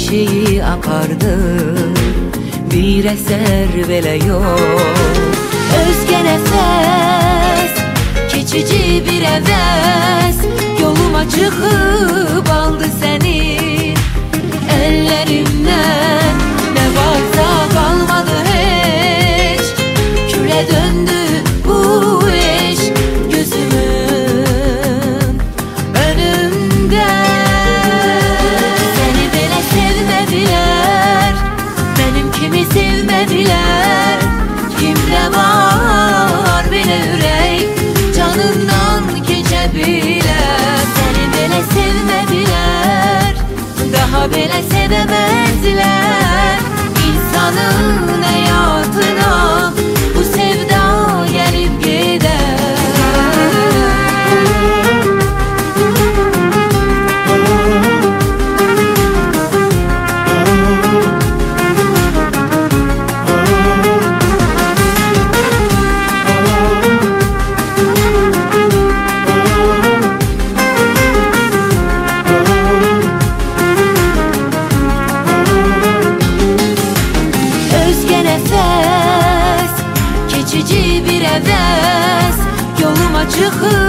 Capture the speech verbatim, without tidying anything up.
çiçeği akardı, bir eser belə yok. Özge nefes, geçici bir heves, yoluma çıkıp aldı seni. Ellerimden ne varsa kalmadı hiç, küle döndü bu iş gözümün önünde. Seni böyle sevmediler, benim kimi sevmediler. Kimde var bile yürek canından geçebilir. Seni böyle sevmediler, daha böyle sevemezler. İnsanın hayatına bu sevda gelip gider. Geçici bir heves, yoluma çıkıp